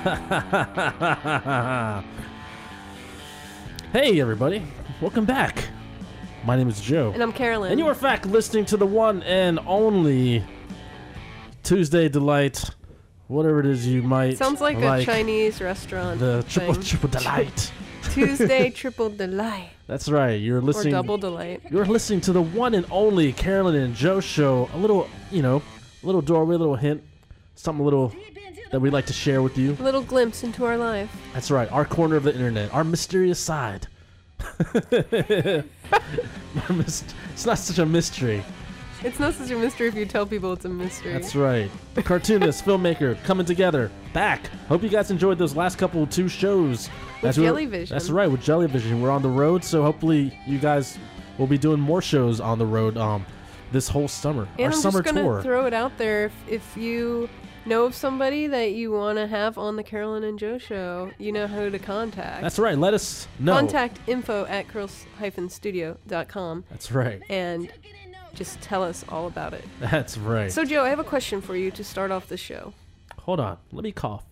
Hey, everybody. Welcome back. My name is Joe. And I'm Carolyn. And you are, in fact, listening to the one and only Tuesday Delight, whatever it is you might Sounds like a Chinese restaurant. The thing. triple delight. Tuesday Triple Delight. That's right. You're listening. Or Double Delight. You're listening to the one and only Carolyn and Joe show. A little, a little doorway, a little hint, something a little that we'd like to share with you. A little glimpse into our life. That's right. Our corner of the internet. Our mysterious side. It's not such a mystery. It's not such a mystery if you tell people it's a mystery. That's right. Cartoonist, filmmaker, coming together, back. Hope you guys enjoyed those last two shows. With Jellyvision. That's right, with Jellyvision. We're on the road, so hopefully you guys will be doing more shows on the road this whole summer. And our I'm summer just tour. going to throw it out there. If you know of somebody that you want to have on the Carolyn and Joe show, you know who to contact. That's right. Let us know. Contact info@curls-studio.com. That's right. And just tell us all about it. That's right. So, Joe, I have a question for you to start off the show. Hold on. Let me cough.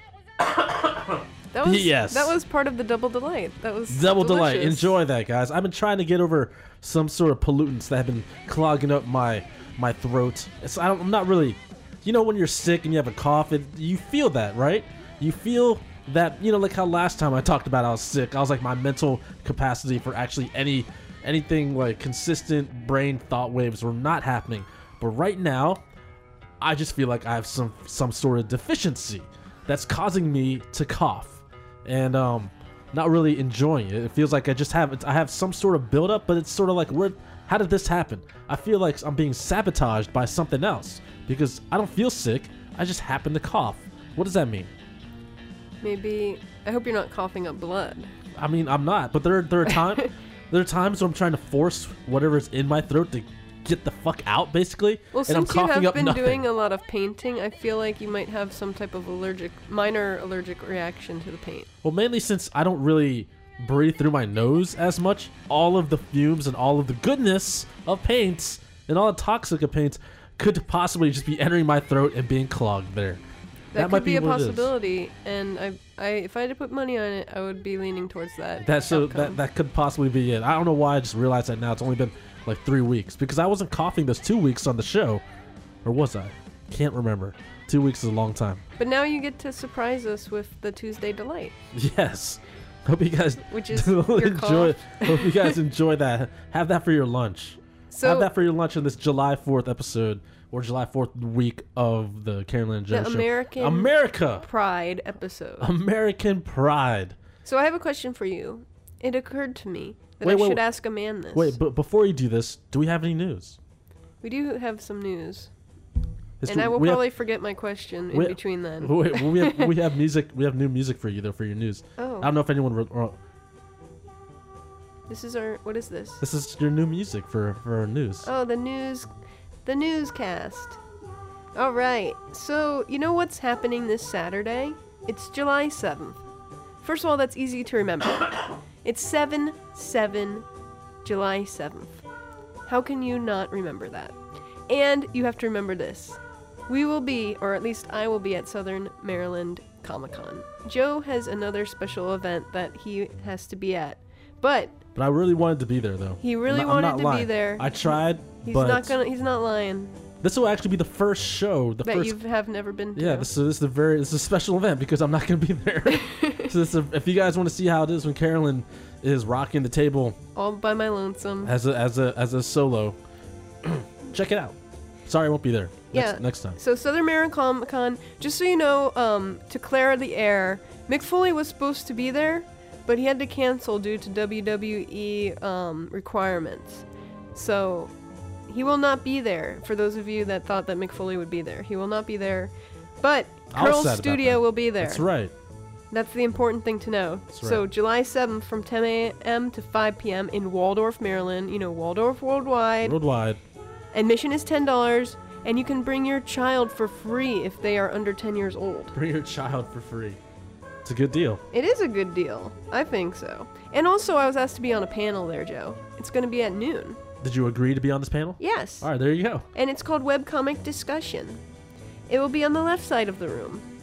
That was part of the Double Delight. That was Double delicious. Delight. Enjoy that, guys. I've been trying to get over some sort of pollutants that have been clogging up my throat. I'm not really... You know when you're sick and you have a cough, you feel that, right? You feel that, like how last time I talked about I was sick. I was like, my mental capacity for actually anything like consistent brain thought waves were not happening. But right now, I just feel like I have some sort of deficiency that's causing me to cough. And not really enjoying it. It feels like I have some sort of buildup, but it's sort of like, how did this happen? I feel like I'm being sabotaged by something else. Because I don't feel sick, I just happen to cough. What does that mean? Maybe, I hope you're not coughing up blood. I mean, I'm not, but there are times when I'm trying to force whatever's in my throat to get the fuck out, basically. Well, and I'm since you have been nothing. doing a lot of painting, I feel like you might have some type of minor allergic reaction to the paint. Well, mainly since I don't really breathe through my nose as much, all of the fumes and all of the goodness of paints and all the toxic of paints could possibly just be entering my throat and being clogged there. That might could be a what it is. possibility, and if I had to put money on it, I would be leaning towards that. That could possibly be it. I don't know why I just realized that now. It's only been like 3 weeks because I wasn't coughing those 2 weeks on the show, or was I? Can't remember. 2 weeks is a long time. But now you get to surprise us with the Tuesday Delight. Yes. Hope you guys which is your cough. Hope you guys enjoy that. Have that for your lunch. Have that for your lunch in this July 4th episode or July 4th week of the Carolyn and Joe show. America Pride episode. American Pride. So I have a question for you. It occurred to me that I should ask a man this. Wait, but before you do this, do we have any news? We do have some news. And I will probably forget my question in between then. We have music. We have new music for you though for your news. Oh. I don't know if anyone. This is what is this? This is your new music for our news. Oh, the newscast. All right. So, you know what's happening this Saturday? It's July 7th. First of all, that's easy to remember. It's 7/7, July 7th. How can you not remember that? And you have to remember this. We will be, or at least I will be, at Southern Maryland Comic-Con. Joe has another special event that he has to be at. But I really wanted to be there, though. He really wanted to be there. I tried, He's but He's not lying. This will actually be the first show. You have never been to. Yeah, this is a special event because I'm not going to be there. So if you guys want to see how it is when Carolyn is rocking the table all by my lonesome as a solo, check it out. Sorry, I won't be there. Next time. So Southern Maryland Comic-Con, just so you know, to clear the air, Mick Foley was supposed to be there, but he had to cancel due to WWE requirements. So he will not be there. For those of you that thought that Mick Foley would be there, he will not be there. But Curl's Studio will be there. That's right. That's the important thing to know. That's right. So July 7th from 10 a.m. to 5 p.m. in Waldorf, Maryland. You know, Waldorf Worldwide. Admission is $10, and you can bring your child for free if they are under 10 years old. Bring your child for free. It's a good deal. It is a good deal. I think so. And also, I was asked to be on a panel there, Joe. It's going to be at noon. Did you agree to be on this panel? Yes. All right, there you go. And it's called Webcomic Discussion. It will be on the left side of the room.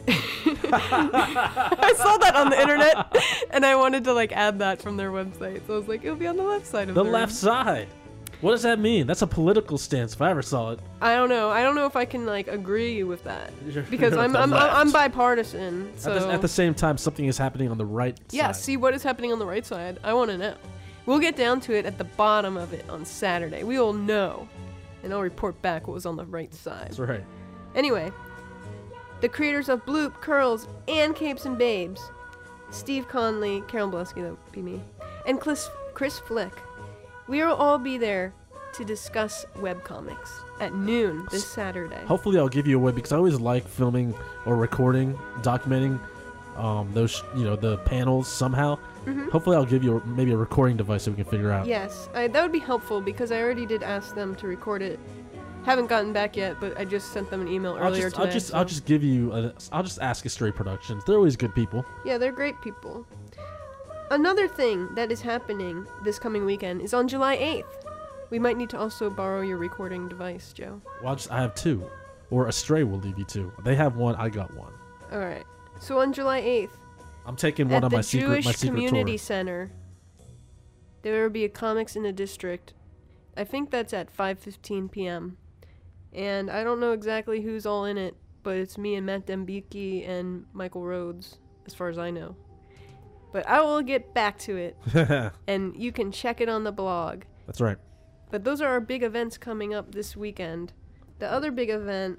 I saw that on the internet, and I wanted to like add that from their website. So I was like, it'll be on the left side of The their left side. What does that mean? That's a political stance if I ever saw it. I don't know. I don't know if I can like agree with that because You're I'm the I'm left. bipartisan. So At the same time, something is happening on the right yeah, side. see what is happening on the right side. I want to know. We'll get down to it at the bottom of it on Saturday. We will know, and I'll report back what was on the right side. That's right. Anyway, the creators of Bloop, Curls, and Capes and Babes, Steve Conley, Carol Blesky, that would be me, and Chris Flick, we will all be there to discuss webcomics at noon this Saturday. Hopefully I'll give you a way because I always like filming or recording, documenting those, the panels somehow. Mm-hmm. Hopefully I'll give you maybe a recording device that we can figure out. Yes, that would be helpful because I already did ask them to record it. Haven't gotten back yet, but I just sent them an email earlier today. I'll just give you I'll just ask Stray Productions. They're always good people. Yeah, they're great people. Another thing that is happening this coming weekend is on July 8th. We might need to also borrow your recording device, Joe. Well, I have two. Or Stray will leave you two. They have one, I got one. Alright. So on July 8th, I'm taking one at on the my Jewish secret Community tour. Center, there will be a Comics in the District. I think that's at 5:15 p.m. And I don't know exactly who's all in it, but it's me and Matt Dembicki and Michael Rhodes, as far as I know. But I will get back to it, and you can check it on the blog. That's right. But those are our big events coming up this weekend. The other big event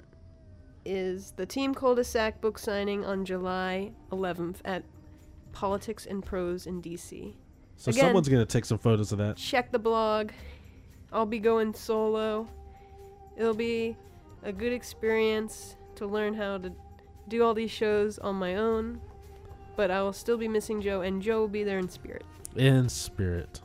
is the Team Cul-de-sac book signing on July 11th at Politics and Prose in D.C. So Again, someone's going to take some photos of that. Check the blog. I'll be going solo. It'll be a good experience to learn how to do all these shows on my own. But I will still be missing Joe, and Joe will be there in spirit. In spirit.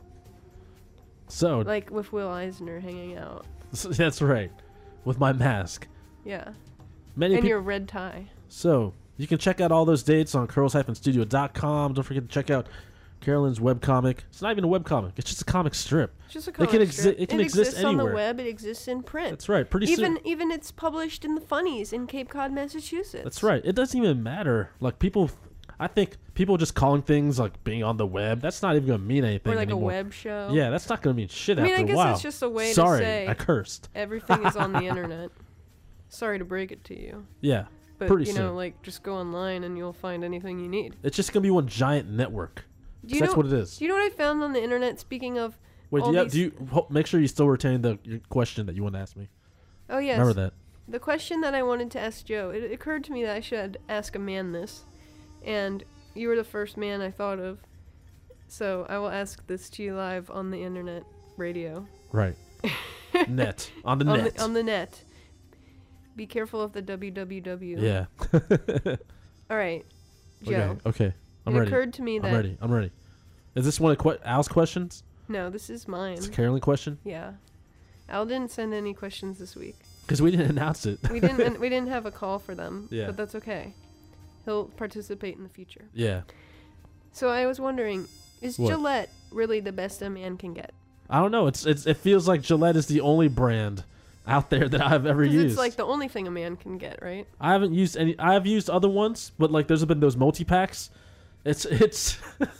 So, Like with Will Eisner hanging out. that's right. With my mask. Yeah. Many And people. your red tie. So, you can check out all those dates on curls-studio.com. Don't forget to check out Carolyn's webcomic. It's not even a webcomic. It's just a comic strip. It's just a It comic can strip. it can exist exists on the anywhere. web. It exists in print. That's right. Pretty soon. Even it's published in the Funnies in Cape Cod, Massachusetts. That's right. It doesn't even matter. Like I think people just calling things like being on the web, that's not even going to mean anything Or like anymore. a web show. Yeah, that's not going to mean shit I mean, after I guess a while. it's just a way Sorry, to say I cursed. everything is on the internet. Sorry to break it to you. Yeah, But, pretty you know, soon. like, just go online and you'll find anything you need. It's just going to be one giant network. Do you That's know, what it is. Do you know what I found on the internet, speaking of Wait, all these... make sure you still retain your question that you want to ask me. Oh, yes. Remember that. The question that I wanted to ask Joe, it occurred to me that I should ask a man this. And you were the first man I thought of. So I will ask this to you live on the internet radio. Right. Net. On the net. On the net. Be careful of the www. Yeah. All right, Joe. Okay. I'm it ready. occurred to me that... I'm ready. Is this one of Al's questions? No, this is mine. It's a Carolyn question? Yeah. Al didn't send any questions this week. Because we didn't announce it. We didn't have a call for them. Yeah. But that's okay. He'll participate in the future. Yeah. So I was wondering, is What? Gillette really the best a man can get? I don't know. It feels like Gillette is the only brand out there that I've ever Because used. it's like the only thing a man can get, right? I haven't used any. I have used other ones, but like there's been those multi packs. It's.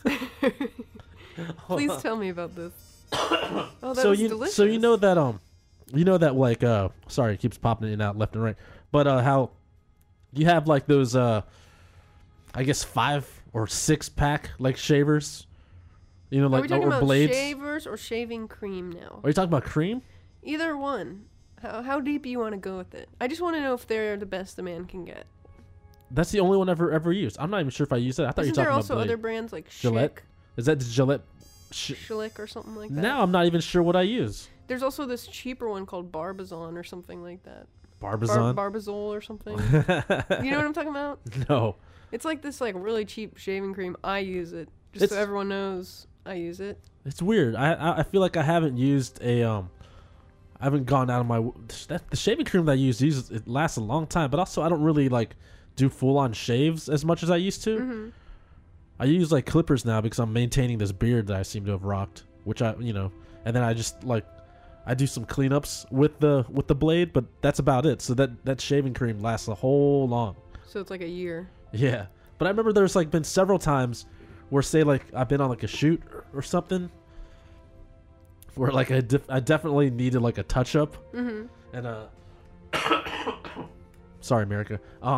Please tell me about this. Oh, that so was you delicious. so you know that like sorry, it keeps popping in and out left and right, but how you have like those I guess 5 or 6 pack like shavers, Are like we talking or about blades. shavers or shaving cream now? Are you talking about cream? Either one. How deep you want to go with it? I just want to know if they're the best a man can get. That's the only one I've ever used. I'm not even sure if I used it. I thought Isn't you were there talking also about other blade. brands like Gillette? Schick, Is that the Gillette? Schlick or something like that? Now I'm not even sure what I use. There's also this cheaper one called Barbizon or something like that. Barbizon? Barbizol or something. You know what I'm talking about? No. It's like this like really cheap shaving cream. I use it just so It's- everyone knows I use it. It's weird. I feel like I haven't used I haven't gone out of my the shaving cream that I use it lasts a long time, but also I don't really like do full on shaves as much as I used to. Mm-hmm. I use like clippers now because I'm maintaining this beard that I seem to have rocked, which and then I just like I do some cleanups with the blade, but that's about it. So that shaving cream lasts a whole long. So it's like a year. Yeah, but I remember there's like been several times where, say, like I've been on like a shoot or something, where like I definitely needed like a touch up, Mm-hmm. and sorry, America.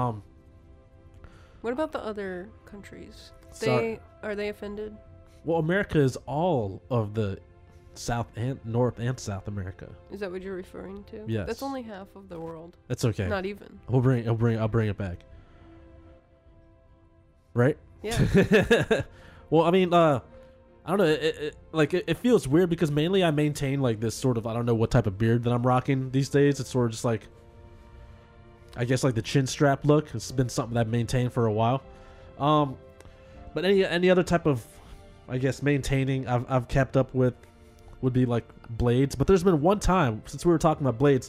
What about the other countries? Sorry. Are they offended? Well, America is all of the South and North and South America. Is that what you're referring to? Yes. That's only half of the world. That's okay. Not even. I'll bring it back. Right? Yeah. Well, I mean, I don't know. It feels weird because mainly I maintain like this sort of, I don't know what type of beard that I'm rocking these days. It's sort of just like, I guess like the chin strap look. It's been something that I've maintained for a while. But any other type of, I guess, maintaining I've kept up with would be like blades. But there's been one time, since we were talking about blades,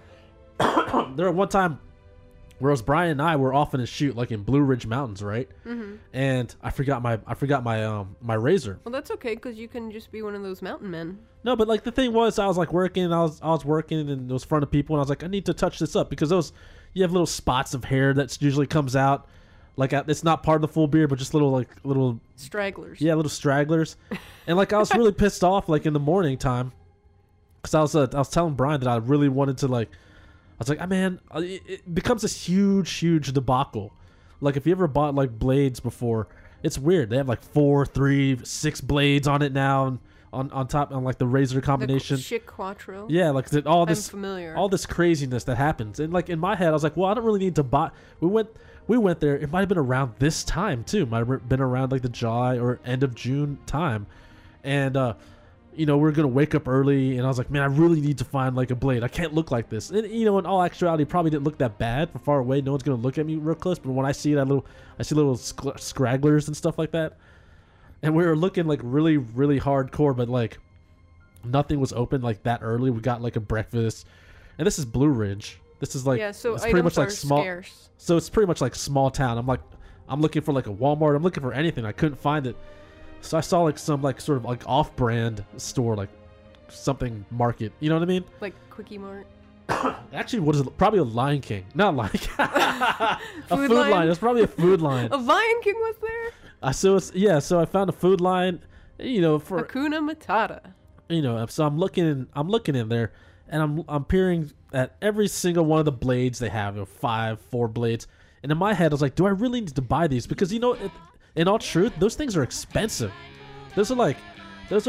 there was one time where it was Brian and I were off in a shoot like in Blue Ridge Mountains, right? Mm-hmm. And I forgot my razor. Well, that's okay because you can just be one of those mountain men. No, but like the thing was, I was like working, I was working and it was in front of people, and I was like, I need to touch this up because you have little spots of hair that usually comes out. Like it's not part of the full beard, but just little Stragglers. Yeah, little stragglers. And like I was really pissed off like in the morning time, because I was telling Brian that I really wanted to like. I was like, man, it becomes this huge debacle. Like if you ever bought like blades before, it's weird. They have like 4, 3, 6 blades on it now, and on top on like the razor combination. The Chic Quattro. Yeah, like all this I'm familiar. all this craziness that happens. And like in my head, I was like, well, I don't really need to buy. We went there. It might have been around this time too. Might have been around like the July or end of June time, and we were gonna wake up early, and I was like, man, I really need to find like a blade. I can't look like this. And in all actuality, it probably didn't look that bad from far away. No one's gonna look at me real close. But when I see I see little scragglers and stuff like that. And we were looking like really, really hardcore, but like nothing was open like that early. We got like a breakfast, and this is Blue Ridge. This is like, so it's items pretty much like are small. scarce. So it's pretty much like small town. I'm looking for like a Walmart. I'm looking for anything. I couldn't find it. So I saw like some like sort of like off-brand store, like something market. You know what I mean? Like Quickie Mart. Actually, what is it? Probably a Lion King. Not Lion King. A food line? line. It's probably a food line. A Lion King was there? So I found a food line, for Hakuna Matata. So I'm looking in there, and I'm peering at every single one of the blades they have, 5, 4 blades. And in my head, I was like, do I really need to buy these? Because in all truth, those things are expensive. Those are like $8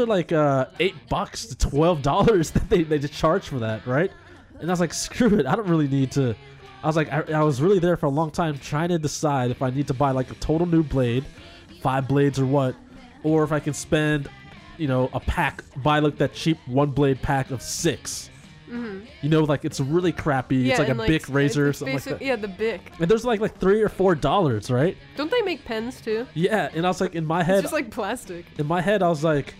to $12 that they just charge for that, right? And I was like, screw it, I don't really need to. I was like, I was really there for a long time trying to decide if I need to buy like a total new blade, 5 blades or what, or if I can spend, a pack, buy like that cheap 1 blade pack of 6. Mm-hmm. Like it's really crappy. Yeah, it's like a Bic razor or it's something like that. Yeah, the Bic. And there's like $3 or $4, right? Don't they make pens too? Yeah, and I was like, in my head, It's just like plastic. in my head I was like,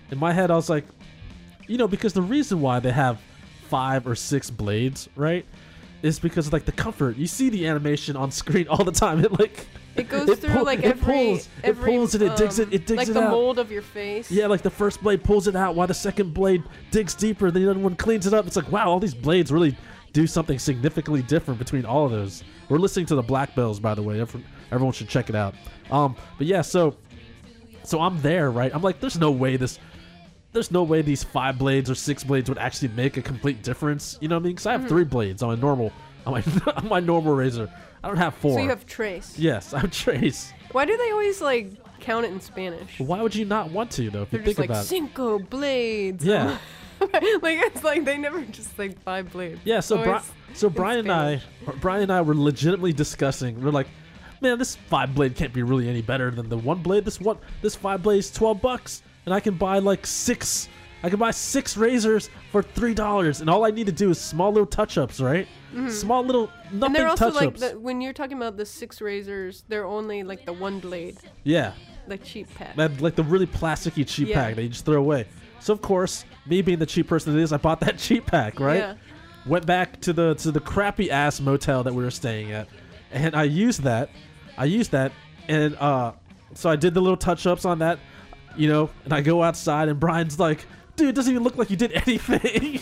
because the reason why they have 5 or 6 blades, right, is because of like the comfort. You see the animation on screen all the time. It goes through like every it pulls and it digs it digs like it the out. mold of your face. Yeah, like the first blade pulls it out while the second blade digs deeper, then the other one cleans it up. It's like, wow, all these blades really do something significantly different between all of those. We're listening to the Black Bells, by the way. Everyone should check it out. But yeah, so I'm there, right? I'm like, there's no way these 5 blades or 6 blades would actually make a complete difference. You know what I mean? Because I have 3 blades on my normal razor. I don't have 4. So you have trace. Yes, I have trace. Why do they always like count it in Spanish? Why would you not want to though? If They're you just think like about it. 5 blades. Yeah. Like it's like they never just like 5 blades. Yeah. So Always Brian and I were legitimately discussing. We're like, man, this 5 blade can't be really any better than the 1 blade. This 5 blade is $12, and I can buy like 6. I can buy 6 razors for $3, and all I need to do is small little touch-ups, right? Mm-hmm. Small little nothing And they're also touch-ups. like when you're talking about the 6 razors, they're only like the 1 blade, Yeah, like cheap pack. like the really plasticky cheap Yeah. pack that you just throw away. So of course, me being the cheap person it is, I bought that cheap pack, right? Yeah. Went back to the crappy ass motel that we were staying at, and I used that, and so I did the little touch-ups on that, and I go outside, and Brian's like, dude, it doesn't even look like you did anything.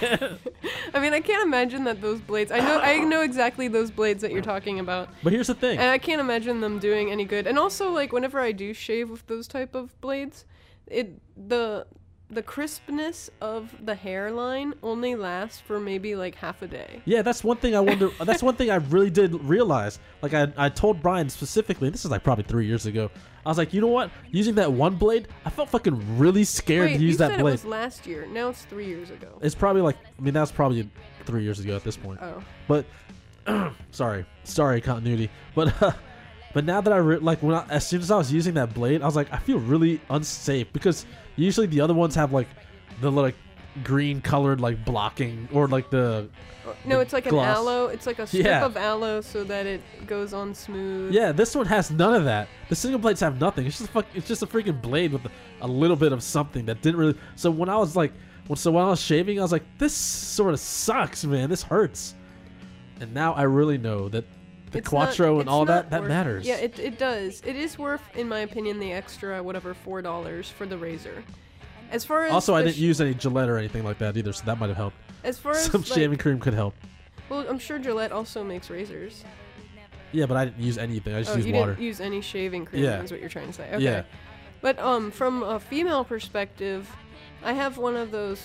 I mean, I can't imagine that those blades. I know exactly those blades that you're talking about. But here's the thing. And I can't imagine them doing any good. And also, like, whenever I do shave with those type of blades, the crispness of the hairline only lasts for maybe like half a day. Yeah, that's one thing I wonder. That's one thing I really did realize. Like I told Brian specifically. This is like probably 3 years ago. I was like, you know what? Using that one blade, I felt fucking really scared Wait, to use that you said blade. it was last year. Now it's 3 years ago. It's probably like, I mean, that's probably 3 years ago at this point. Oh. But sorry continuity. But now that as soon as I was using that blade, I was like, I feel really unsafe because usually the other ones have like the like green colored like blocking or like the No, it's like gloss. an aloe. It's like a strip Yeah. of aloe so that it goes on smooth. Yeah, this one has none of that. The single blades have nothing. It's just a freaking blade with a little bit of something that didn't really. So when I was shaving, I was like, this sort of sucks, man. This hurts. And now I really know that the It's Quattro not- and all it's not that worth- matters. Yeah, it does. It is worth, in my opinion, the extra whatever $4 for the razor. As far as Also, I the didn't use any Gillette or anything like that either, so that might have helped. as far as Some like, shaving cream could help. well, I'm sure Gillette also makes razors. Yeah, but I didn't use anything. I just Oh, used you water. didn't use any shaving cream. Yeah. Is what you're trying to say. Okay. Yeah. But from a female perspective, I have one of those.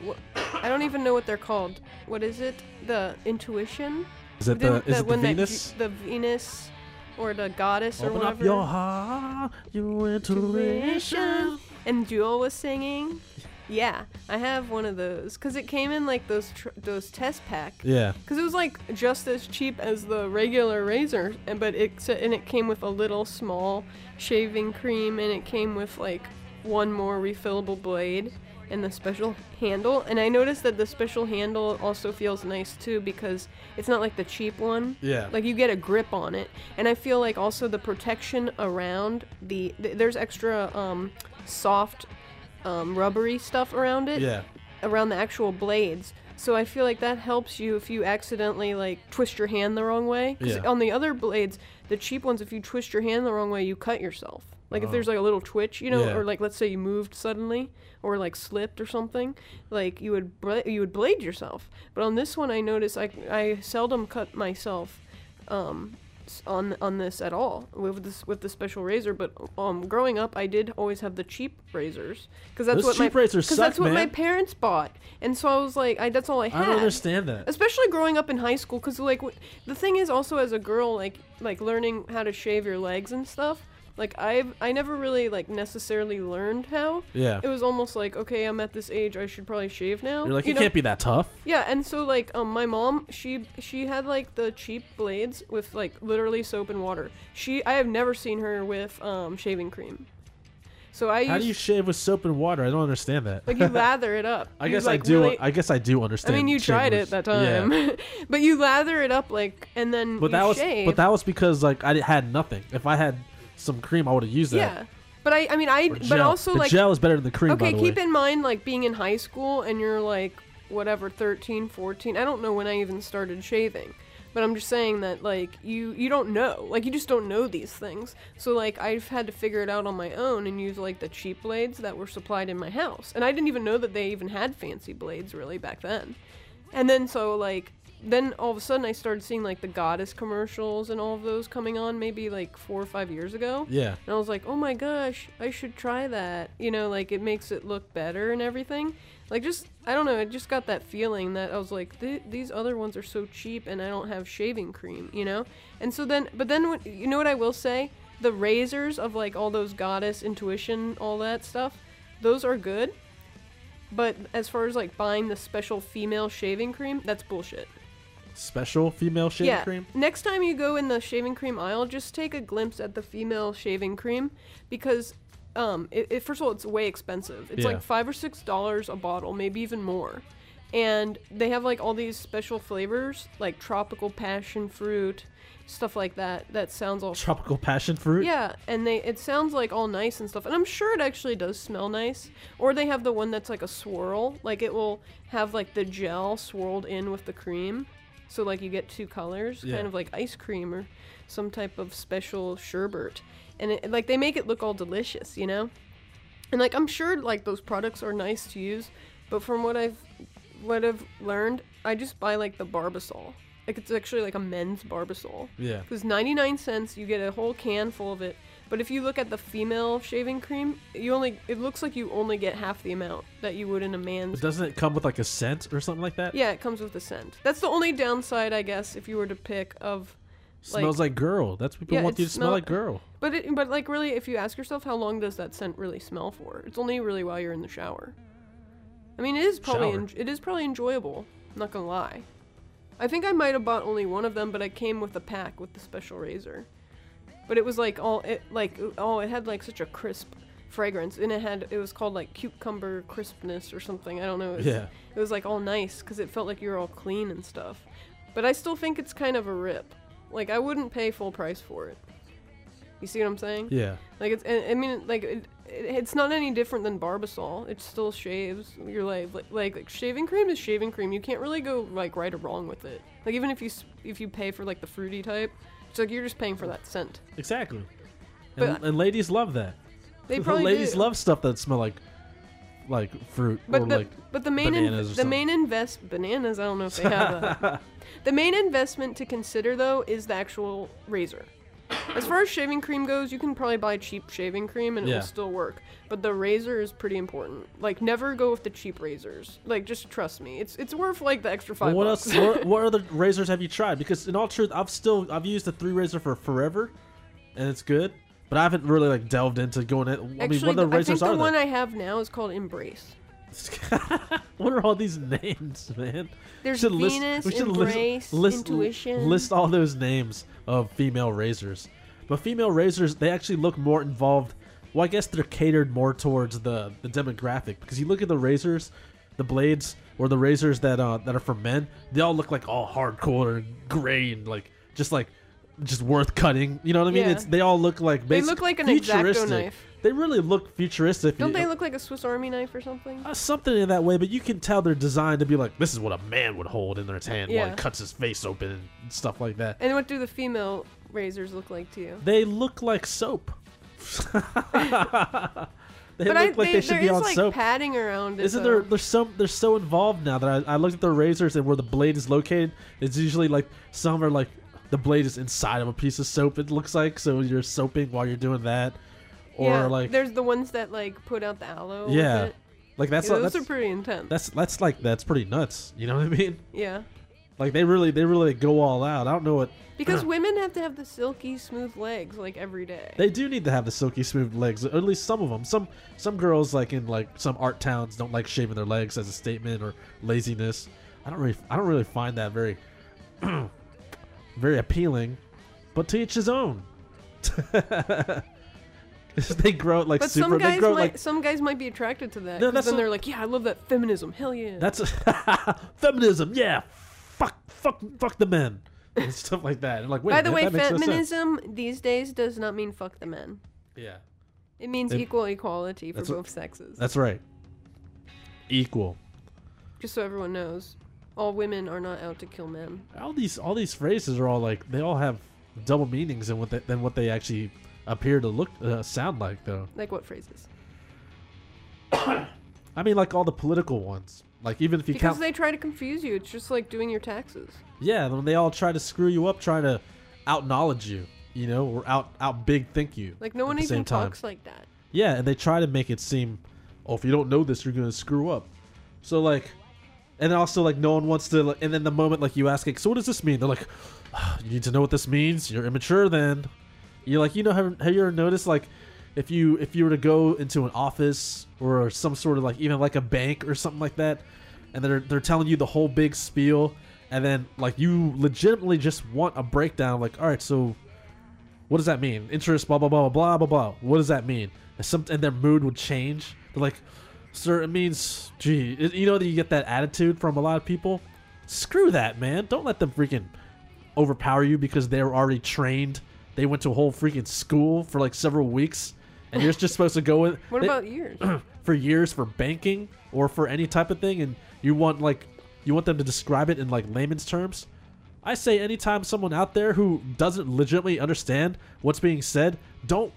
I don't even know what they're called. What is it? The Intuition? Is it the when that Venus? the Venus or the Goddess or Open whatever. up your heart, your intuition. And Jewel was singing. Yeah, I have one of those because it came in like those test pack. Yeah. Because it was like just as cheap as the regular razor, but it came with a little small shaving cream, and it came with like one more refillable blade and the special handle. And I noticed that the special handle also feels nice too because it's not like the cheap one. Yeah. Like you get a grip on it, and I feel like also the protection around there's extra soft. Rubbery stuff around it, Yeah. around the actual blades. So I feel like that helps you if you accidentally like twist your hand the wrong way. 'Cause Yeah. on the other blades, the cheap ones, if you twist your hand the wrong way, you cut yourself. Like if there's like a little twitch, Yeah. or like let's say you moved suddenly or like slipped or something, like you would blade yourself. But on this one, I noticed I seldom cut myself. On this at all with the special razor, but growing up I did always have the cheap razors because that's Those what cheap razors because that's suck, what my man. parents bought, and so I was like that's all I had. I don't understand that. Especially growing up in high school, because like the thing is also as a girl like learning how to shave your legs and stuff. Like I never really like necessarily learned how. Yeah. It was almost like, okay, I'm at this age, I should probably shave now. You're like, you know? can't be that tough. Yeah, and so like my mom, she had like the cheap blades with like literally soap and water. I have never seen her with shaving cream. So How do you shave with soap and water? I don't understand that. like you lather it up. I You, guess like, I do. really- I guess I do understand. I mean, you tried it that time, Yeah. but you lather it up like, and then But you shave. that was because like had nothing. If I had some cream, I would have used that. Yeah, but I mean, Or but gel. also the like, gel is better than the cream. okay, by the keep way. in mind like being in high school and you're like whatever 13, 14. I don't know when I even started shaving. But I'm just saying that, like, you don't know. Like, you just don't know these things. So, like, I've had to figure it out on my own and use, like, the cheap blades that were supplied in my house. And I didn't even know that they even had fancy blades, really, back then. And then, so, like, then all of a sudden I started seeing, like, the Goddess commercials and all of those coming on maybe, like, 4 or 5 years ago. Yeah. And I was like, oh my gosh, I should try that. You know, like, it makes it look better and everything. Like, just, I don't know, I just got that feeling that I was like, these other ones are so cheap and I don't have shaving cream, you know? And so then, but then, you know what I will say? The razors of, like, all those Goddess, Intuition, all that stuff, those are good. But as far as, like, buying the special female shaving cream, that's bullshit. Special female shaving cream? Next time you go in the shaving cream aisle, just take a glimpse at the female shaving cream because first of all, it's way expensive. It's like $5 or $6 a bottle, maybe even more. And they have like all these special flavors, like tropical passion fruit, stuff like that. That sounds all Tropical passion fruit? yeah, and it sounds like all nice and stuff. And I'm sure it actually does smell nice. Or they have the one that's like a swirl, like it will have like the gel swirled in with the cream. So like you get two colors, Yeah. kind of like ice cream or some type of special sherbet. And like they make it look all delicious, you know? And like I'm sure like those products are nice to use, but from what I've learned, I just buy like the Barbasol. Like it's actually like a men's Barbasol. Yeah. Because 99 cents, you get a whole can full of it. But if you look at the female shaving cream, it looks like you only get half the amount that you would in a man's. But doesn't it come with like a scent or something like that? Yeah, it comes with a scent. That's the only downside, I guess, if you were to pick of. Smells like girl. That's what people want you to smell like girl. But like really, if you ask yourself, how long does that scent really smell for? It's only really while you're in the shower. I mean, it is probably enjoyable. I'm not gonna lie. I think I might have bought only one of them, but I came with a pack with the special razor. But it was like it had like such a crisp fragrance, and it was called like cucumber crispness or something. I don't know. It was like all nice because it felt like you were all clean and stuff. But I still think it's kind of a rip. Like I wouldn't pay full price for it. You see what I'm saying? Yeah. Like it's not any different than Barbasol. It still shaves your life. Like shaving cream is shaving cream. You can't really go like right or wrong with it. Like even if you pay for like the fruity type, it's like you're just paying for that scent. Exactly. But, and ladies love that. They probably ladies do. love stuff that smell like fruit but or the main bananas. Bananas. I don't know if they have that. The main investment to consider though is the actual razor. As far as shaving cream goes, you can probably buy cheap shaving cream and it will still work. But the razor is pretty important. Like, never go with the cheap razors. Like, just trust me. It's worth, like, the extra $5. What else? what other razors have you tried? Because in all truth, I've used the 3 razor for forever, and it's good. But I haven't really, like, delved into going in. I mean, what other razors are there? I think the one I have now is called Embrace. What are all these names, man? There's Venus, Embrace, Intuition. List all those names of female razors. But female razors, they actually look more involved. Well, I guess they're catered more towards the demographic. Because you look at the razors, the blades, or the razors that are for men, they all look like all hardcore and gray and just worth cutting. You know what I mean? Yeah. They all look like they look like an X-Acto knife. They really look futuristic. Don't they look like a Swiss Army knife or something? Something in that way, but you can tell they're designed to be like, this is what a man would hold in their hand while he cuts his face open and stuff like that. And what do the female razors look like to you? They look like soap. They should be on like soap. Padding around it. Isn't there? They're so involved now that I looked at their razors and where the blade is located. It's usually like some are like the blade is inside of a piece of soap. It looks like so you're soaping while you're doing that. Or like there's the ones that like put out the aloe. Yeah, with it. like those are pretty intense. That's pretty nuts. You know what I mean? Yeah. Like they really go all out. I don't know what. Because women have to have the silky smooth legs like every day. They do need to have the silky smooth legs. At least some of them. Some girls like in like some art towns don't like shaving their legs as a statement or laziness. I don't really find that very very appealing. But to each his own. They grow like but super. Some guys might be attracted to that. No, then they're like, yeah, I love that feminism. Hell yeah. That's feminism. Yeah. Fuck the men. And stuff like that. And like, wait. By the way, feminism these days does not mean fuck the men. Yeah. It means equal equality for both sexes. That's right. Equal. Just so everyone knows, all women are not out to kill men. All these phrases are all like they all have double meanings than what they actually appear to sound like, though. Like what phrases? I mean, like all the political ones. Like even if you because they try to confuse you. It's just like doing your taxes. Yeah, when they all try to screw you up, trying to out knowledge you, you know, or out big think you. Like no one even talks like that. Yeah, and they try to make it seem, oh, if you don't know this, you're gonna screw up. So like, and also like no one wants to. And then the moment like you ask, like, so what does this mean? They're like, oh, you need to know what this means. You're immature then. You're like, have you ever noticed like, if you were to go into an office or some sort of like even like a bank or something like that, and they're telling you the whole big spiel, and then like you legitimately just want a breakdown, like, all right, so what does that mean? Interest, blah blah blah blah blah blah. What does that mean? And their mood would change. They're like, sir, it means, gee, you know that you get that attitude from a lot of people. Screw that, man. Don't let them freaking overpower you because they're already trained. They went to a whole freaking school for like several weeks, and you're just supposed to go in. What about years? For years for banking or for any type of thing, and you want them to describe it in like layman's terms. I say anytime someone out there who doesn't legitimately understand what's being said, don't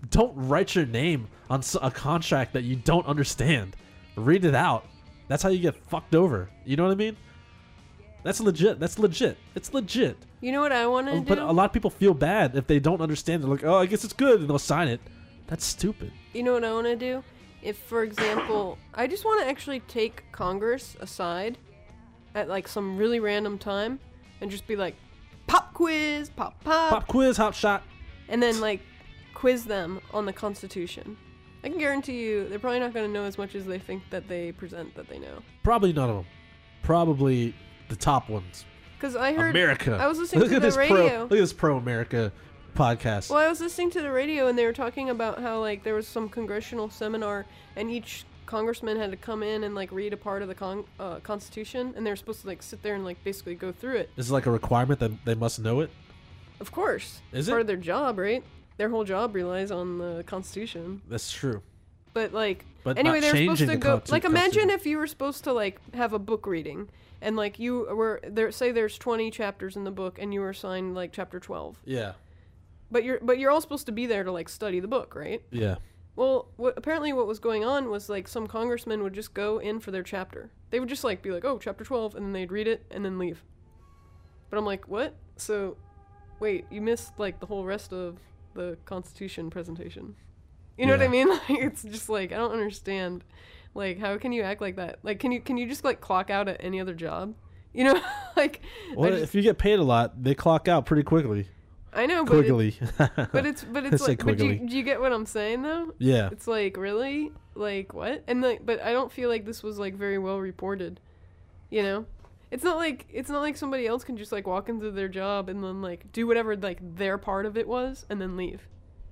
don't write your name on a contract that you don't understand. Read it out. That's how you get fucked over. You know what I mean? That's legit. It's legit. You know what I want to do? But a lot of people feel bad if they don't understand. They're like, oh, I guess it's good, and they'll sign it. That's stupid. You know what I want to do? If, for example, I just want to actually take Congress aside at like some really random time and just be like, pop quiz, pop. Pop quiz, hot shot. And then like quiz them on the Constitution. I can guarantee you they're probably not going to know as much as they think that they present that they know. Probably none of them. Probably the top ones. Because I heard... America. I was listening to the radio. Look at this pro-America podcast. Well, I was listening to the radio and they were talking about how like there was some congressional seminar and each congressman had to come in and like read a part of the Constitution, and they were supposed to like sit there and like basically go through it. Is it like a requirement that they must know it? Of course. Is it's it? part of their job, right? Their whole job relies on the Constitution. That's true. But like, But anyway, not they're supposed to changing go. the Like, imagine Constitution. if you were supposed to like have a book reading, and like you were there. Say there's 20 chapters in the book, and you were assigned like chapter 12. Yeah. But you're all supposed to be there to like study the book, right? Yeah. Well, apparently what was going on was like some congressmen would just go in for their chapter. They would just like be like, oh, chapter 12, and then they'd read it and then leave. But I'm like, what? So, wait, you missed like the whole rest of the Constitution presentation. You know what I Yeah. mean? Like, it's just like, I don't understand. Like, how can you act like that? Like, can you just like clock out at any other job? You know, like. Well, if you get paid a lot, they clock out pretty quickly. I know, but Quickly. it's Say like, but do quickly. you get what I'm saying though? Yeah. It's like, really? Like, what? And like, but I don't feel like this was like very well reported. You know? It's not like somebody else can just like walk into their job and then like do whatever like their part of it was and then leave.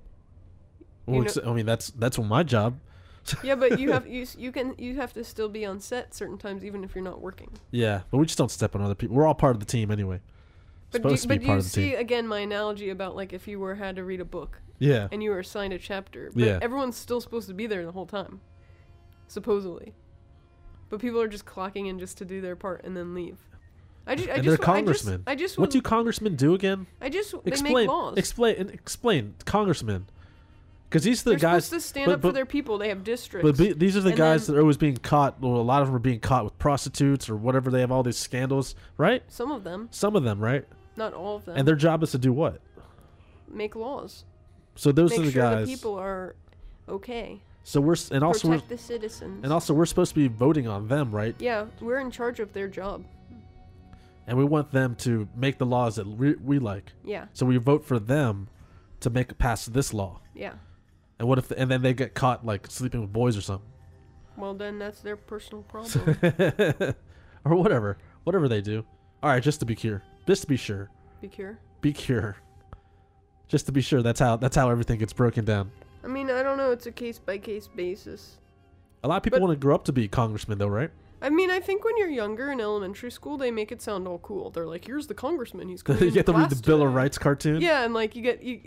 Well, know- I mean, that's what my job. Yeah, but you have you have to still be on set certain times even if you're not working. Yeah, but we just don't step on other people. We're all part of the team anyway. But Supposed to be do part you of the see team. again my analogy about like if you had to read a book Yeah. and you were assigned a chapter, but Yeah. everyone's still supposed to be there the whole time, supposedly. But people are just clocking in just to do their part and then leave. And they're congressmen. I just What do congressmen do again? they make laws. Explain, congressmen. Because these are the They're guys. supposed to stand up for their people. They have districts. These are the And guys then- that are always being caught. Well, a lot of them are being caught with prostitutes or whatever. They have all these scandals, right? Some of them, Some of them, right? not all of them, And their job is to do what? make laws. So those Make are the sure guys. the people are okay. So we're Protect the citizens. we're supposed to be voting on them, right? Yeah, we're in charge of their job. And we want them to make the laws that we like. Yeah, So we vote for them to pass this law. yeah. And what if and then they get caught like sleeping with boys or something, Well, then that's their personal problem. or whatever they do. All right, just to be sure, just to be sure, just to be sure. That's how everything gets broken down. I mean, I don't know. It's a case-by-case basis. A lot of people But- want to grow up to be congressmen, though, right? I mean, I think when you're younger in elementary school, they make it sound all cool. They're like, "Here's the congressman. He's coming You in get to read the class Bill of today." Rights cartoon. Yeah, and like you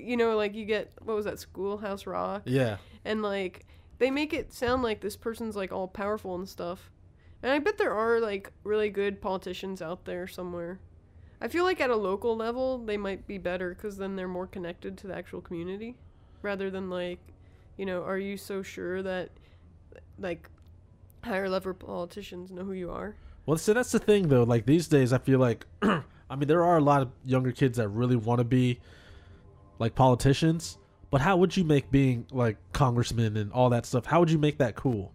get what was that, Schoolhouse Rock? Yeah. And like they make it sound like this person's like all powerful and stuff. And I bet there are like really good politicians out there somewhere. I feel like at a local level they might be better because then they're more connected to the actual community, rather than like, are you so sure that like higher level politicians know who you are? Well, so that's the thing, though. Like these days, I feel like, I mean, there are a lot of younger kids that really want to be like politicians. But how would you make being like congressman and all that stuff? How would you make that cool?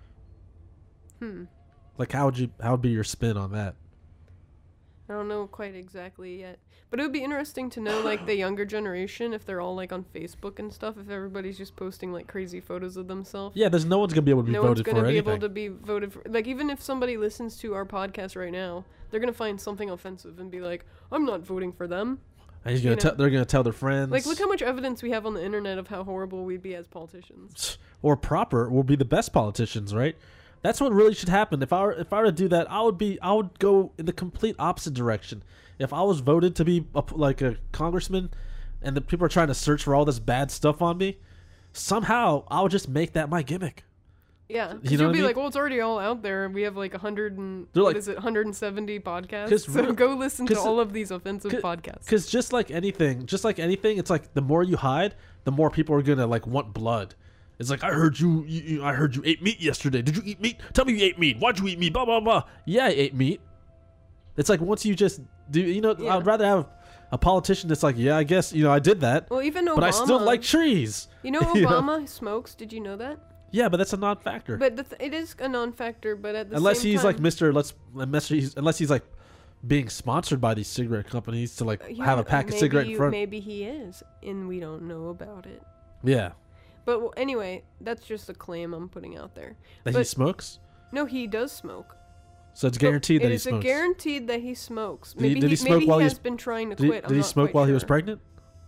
Like, how would be your spin on that? I don't know quite exactly yet. But it would be interesting to know, like, the younger generation, if they're all, like, on Facebook and stuff, if everybody's just posting, like, crazy photos of themselves. Yeah, there's no one's going to be able to be No one's voted going for to be anything. able to be voted for. Like, even if somebody listens to our podcast right now, they're going to find something offensive and be like, I'm not voting for them. And they're going to tell their friends. Like, look how much evidence we have on the internet of how horrible we'd be as politicians. Or proper will be the best politicians, right? That's what really should happen. If I were to do that, I would go in the complete opposite direction. If I was voted to be a congressman, and the people are trying to search for all this bad stuff on me, somehow I would just make that my gimmick. Yeah, You because know you'll what I be mean? like, well, it's already all out there. We have like 100 and They're what like- is it, 170 podcasts. 'Cause So real- go listen to 'cause- all of these offensive podcasts. Because just like anything, it's like the more you hide, the more people are gonna like want blood. It's like I heard I heard you ate meat yesterday. Did you eat meat? Tell me you ate meat. Why'd you eat meat? Blah blah blah. Yeah, I ate meat. It's like once you just do, Yeah. I'd rather have a politician that's like, yeah, I guess I did that, Well, even Obama. but I still like trees. You know, You know? Obama smokes. Did you know that? Yeah, but that's a non-factor. But it is a non-factor. But at the Unless same he's time, like Mr. Unless he's like being sponsored by these cigarette companies to like yeah, have a pack of cigarette in front. Maybe he is, and we don't know about it. Yeah, But anyway, that's just a claim I'm putting out there. that he But- smokes. No, he does smoke. So it's guaranteed that he It is smokes. guaranteed that he smokes. Did he Maybe smoke maybe while he he has was- been trying to Did, quit. did he smoke while he was pregnant?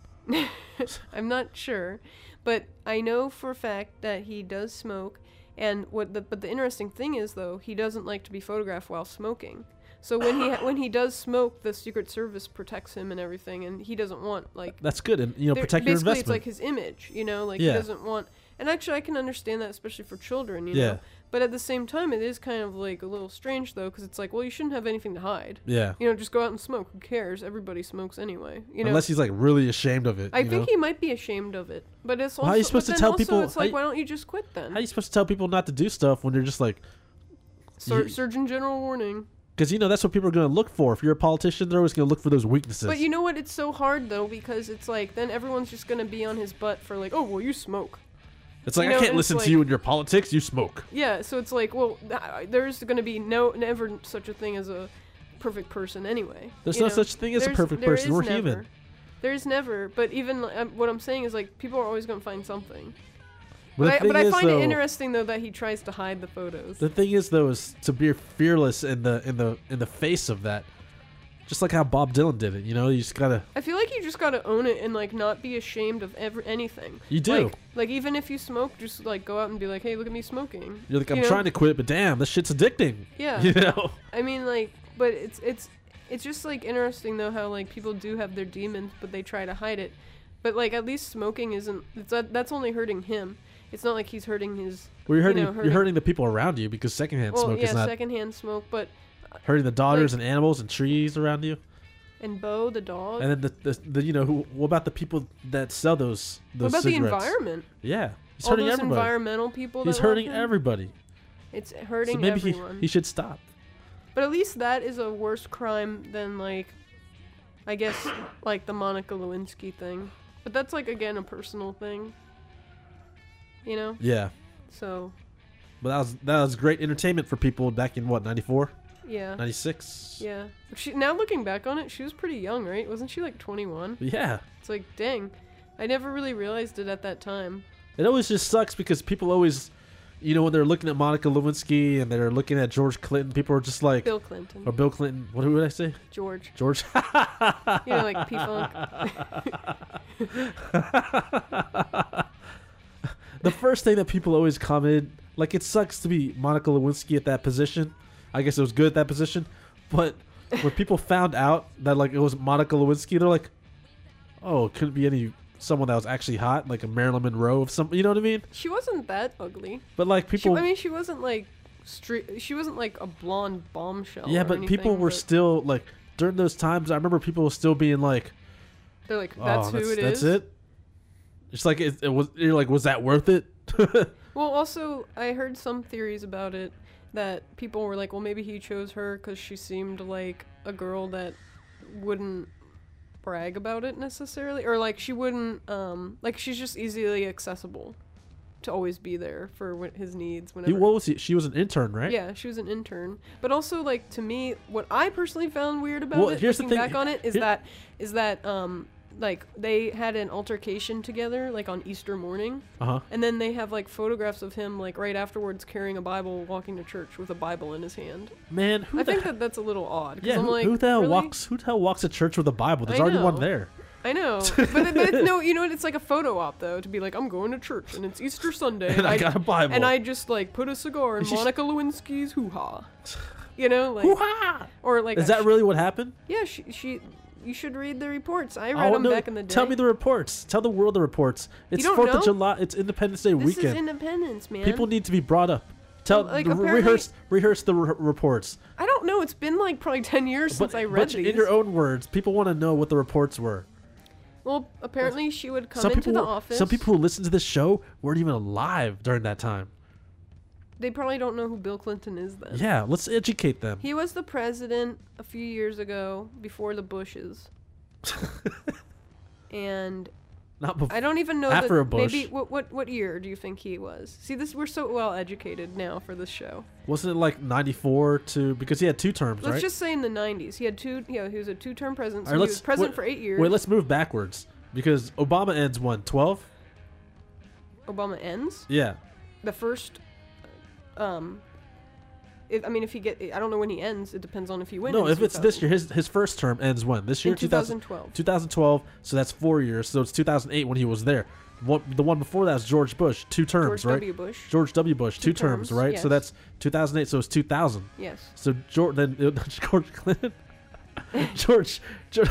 I'm not sure, but I know for a fact that he does smoke. And but the interesting thing is though, he doesn't like to be photographed while smoking. So when he does smoke, the Secret Service protects him and everything, and he doesn't want like That's good, and protect basically your investment. it's like his image, like Yeah. he doesn't want. And actually, I can understand that, especially for children, Yeah. know. But at the same time, it is kind of like a little strange though, because it's like, well, you shouldn't have anything to hide. Yeah, Just go out and smoke. Who cares? Everybody smokes anyway. unless he's like really ashamed of it. I you think know? he might be ashamed of it, but it's also. How are you supposed but to then tell also people- It's how like, you- why don't you just quit then? How are you supposed to tell people not to do stuff when they're just like? Surgeon General warning. Because that's what people are going to look for. If you're a politician, they're always going to look for those weaknesses. But you know what? It's so hard though, because it's like then everyone's just gonna be on his butt for like, oh well, you smoke. it's like you know, I can't and listen it's to you in your politics. You smoke. Yeah, so it's like, well, there's gonna be never such a thing as a perfect person anyway. There's you no know? such thing as a There's- perfect there person. is We're never. human. There's never, but even what I'm saying is like people are always gonna find something. But the thing But I is, find though, it interesting though that he tries to hide the photos. the thing is though is to be fearless in the face of that, just like how Bob Dylan did it. You just gotta. I feel like you just gotta own it and like not be ashamed of anything. You do. Like even if you smoke, just like go out and be like, hey, look at me smoking. You're like, I'm You know? trying to quit, but damn, this shit's addicting. Yeah. You know. I mean, like, but it's just like interesting though how like people do have their demons, but they try to hide it. But like at least smoking isn't. That's only hurting him. It's not like he's hurting his. Well, you're hurting. hurting- You're hurting the people around you because secondhand Well, smoke yeah, is not secondhand smoke, but hurting the daughters like- and animals and trees around you. and Bo the dog. And then the what about the people that sell those What about the cigarettes? environment? Yeah, he's All hurting those everybody. environmental people. He's that love hurting him? everybody. It's hurting So maybe everyone. he should stop. But at least that is a worse crime than like, I guess like the Monica Lewinsky thing. But that's like again a personal thing. Yeah, So but that was great entertainment for people back in what 94, yeah. 96. Yeah. Now looking back on it, she was pretty young, right? Wasn't she like 21? Yeah. It's like, dang. I never really realized it at that time. It always just sucks because people always, when they're looking at Monica Lewinsky and they're looking at George Clinton, people are just like, Bill Clinton. or Bill Clinton. What would I say? George. George. Like P-Funk. The first thing that people always commented, like, it sucks to be Monica Lewinsky at that position. I guess it was good at that position, but when people found out that like it was Monica Lewinsky, they're like, "Oh, it couldn't be someone that was actually hot, like a Marilyn Monroe of some." You know what I mean? She wasn't that ugly. But like people, She wasn't like she wasn't like a blonde bombshell. yeah, or but people anything, were but still like during those times. I remember people were still being like, They're like, "Oh, that's who it is. That's it." It's like it was. You're like, was that worth it? Well, also, I heard some theories about it that people were like, well, maybe he chose her because she seemed like a girl that wouldn't brag about it necessarily, or like she wouldn't, like she's just easily accessible to always be there for his needs whenever. What was he? She was an intern, right? Yeah, she was an intern. But also, like, to me, what I personally found weird about Well, it, here's the looking thing- back on it, is here- that like, they had an altercation together, like, on Easter morning. Uh-huh. And then they have, like, photographs of him, like, right afterwards carrying a Bible, walking to church with a Bible in his hand. Man, who I the think that that's a little odd. 'Cause yeah, I'm like, who the hell really? walks to church with a Bible? There's I already one know. there. I know. but no, you know what? It's like a photo op, though, to be like, I'm going to church, and it's Easter Sunday. And I got a Bible. And I just, like, put a cigar in She's- Monica Lewinsky's hoo-ha. You know? Like, Hoo-ha! or, like... Is that really what happened? Yeah, she You should read the reports. I read them back in the day. Tell me the reports. Tell the world the reports. It's don't 4th know? of July. It's Independence Day This weekend. is Independence, man. People need to be brought up. Tell Like, rehearse the reports. I don't know. It's been like probably 10 years since I read these. In your own words, people want to know what the reports were. Well, apparently she would come into the office. Some people who listen to this show weren't even alive during that time. They probably don't know who Bill Clinton is then. Yeah, let's educate them. He was the president a few years ago, before the Bushes. And Not before. I don't even know After that, a Bush. maybe what year do you think he was? See, we're so well educated now for this show. Wasn't it like 94 to, because he had 2 terms, Let's right? just say in the 90s. He had he was a 2-term president. So All right, he was president for 8 years. Wait, let's move backwards because Obama ends when 12. Obama ends. Yeah. The first if he I don't know when he ends. It depends on if he wins. No, if it's this year, his first term ends when? This year? In 2012. 2012, so that's 4 years. So it's 2008 when he was there. The one before that was George Bush, 2 terms, George right? W. Bush. George W. Bush, 2 terms, right? yes. So that's 2008, so it's 2000. Yes. So George Clinton, George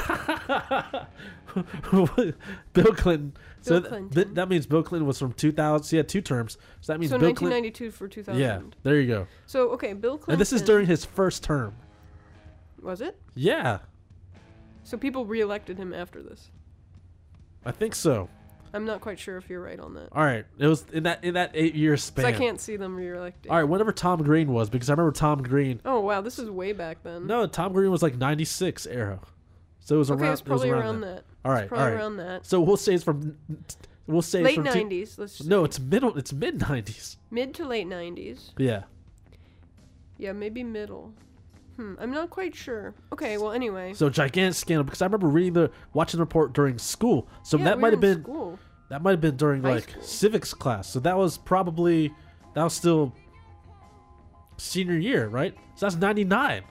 Bill Clinton. So Bill Clinton. that means Bill Clinton was from 2000. So he had 2 terms. So that means So Bill Clinton. 1992 for 2000. Yeah, there you go. So okay, Bill Clinton. And this is during his first term. Was it? Yeah, So people reelected him after this. I think so. I'm not quite sure if you're right on that. All right, it was in that 8-year span. Because I can't see them reelecting. All right, whenever Tom Green was, because I remember Tom Green. Oh wow, this is way back then. No, Tom Green was like 96 era, so it was Okay, around. it's probably it was around that. All right, It's probably all right. around that. So we'll say it's from. We'll say Late it's from 90s. Let's just No, say. it's middle. It's mid 90s. Mid to late 90s. Yeah. Yeah, maybe middle. I'm not quite sure. Okay, well anyway. So gigantic scandal because I remember watching the report during school. So Yeah, that we might were have in been school. that might have been during High like school. civics class. So that was still senior year, right? So that's 99.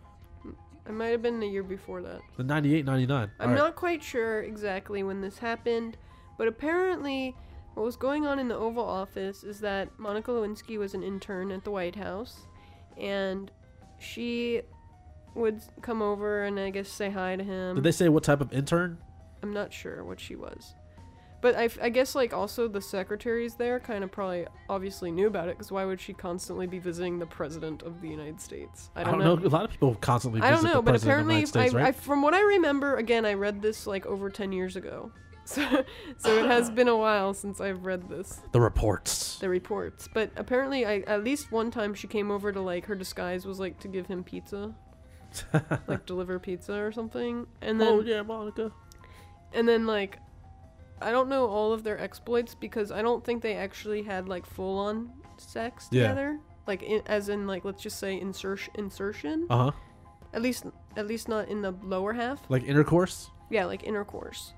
It might have been the year before that. The 98, 99. I'm not quite sure exactly when this happened, but apparently what was going on in the Oval Office is that Monica Lewinsky was an intern at the White House, and she would come over and I guess say hi to him. Did they say what type of intern? I'm not sure what she was. But I guess like also the secretaries there kind of probably obviously knew about it, because why would she constantly be visiting the President of the United States? I don't know. A lot of people constantly visit I don't know, the but President apparently, of the United States, right? from what I remember, again, I read this like over 10 years ago. So it has been a while since I've read this. The reports. The reports. But apparently, at least one time she came over to like, her disguise was like to give him pizza. Like deliver pizza or something. And then, Oh, yeah, Monica. and then like, I don't know all of their exploits because I don't think they actually had like full on sex Yeah. together. Like as in like, let's just say insertion. Uh-huh. At least not in the lower half. Like intercourse? Yeah, like intercourse.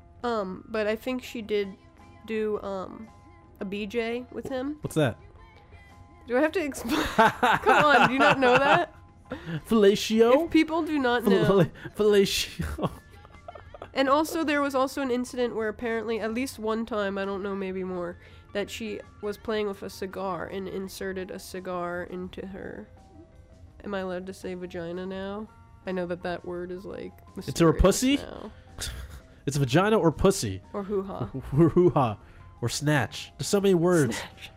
But I think she did do a BJ with him. What's that? Do I have to explain? Come on, do you not know that? Fellatio? If people do not know. Fellatio. And also there was also an incident where apparently at least one time, I don't know, maybe more, that she was playing with a cigar and inserted a cigar into her. Am I allowed to say vagina now? I know that word is like Into her pussy? now. It's vagina or pussy. Or hoo-ha. Or hoo-ha. Or snatch. There's so many words.